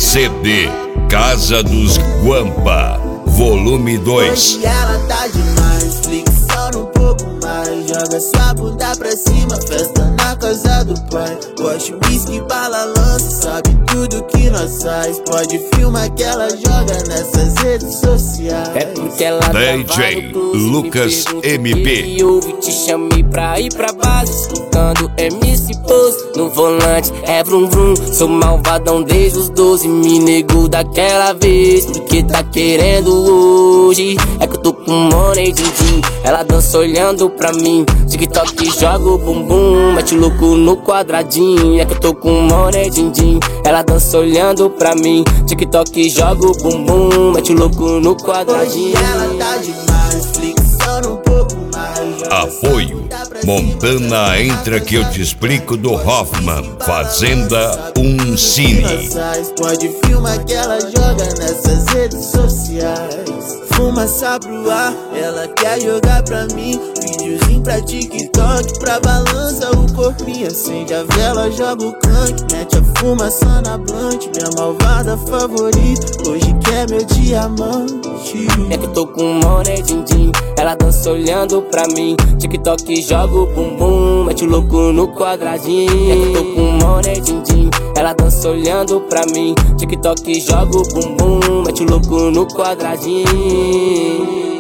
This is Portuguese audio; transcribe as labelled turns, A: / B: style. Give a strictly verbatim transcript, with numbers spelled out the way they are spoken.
A: C D Casa dos Guampa, volume dois.
B: Hoje ela tá demais, flexiona um pouco mais, joga sua bunda pra cima, festa na casa do pai. Gosto whisky, bala, lança, sabe tudo que nós faz. Pode filmar que ela joga nessas redes sociais.
C: É porque ela
A: D J Lucas M P.
C: E ouve, te chamei pra ir pra base, escutando M C Pose no volante, é vrum vrum. Sou malvadão desde os doze, me negou daquela vez, porque tá querendo hoje. É que eu tô com money din din, ela dança olhando pra mim. TikTok joga o bumbum, mete o louco no quadradinho. É que eu tô com money din din, ela dança olhando pra mim. TikTok joga o bumbum, mete o louco no quadradinho.
B: Hoje ela tá demais, flexiona um pouco mais.
A: Apoio Montana Entra que eu te explico do Hoffman, Fazenda um Cine.
B: Pode filmar que ela joga nessas redes sociais. Fumaça pro ar, ela quer jogar pra mim. Videozinho pra TikTok, pra balança o corpinho. Acende a vela, joga o clank, mete a fumaça na blunt. Minha malvada favorita, hoje quer meu diamante.
C: É que eu tô com money din din, ela dança olhando pra mim. TikTok joga o bumbum, mete o louco no quadradinho. É que eu tô com money din din, ela dança olhando pra mim. TikTok joga o bumbum, mete o louco no quadradinho.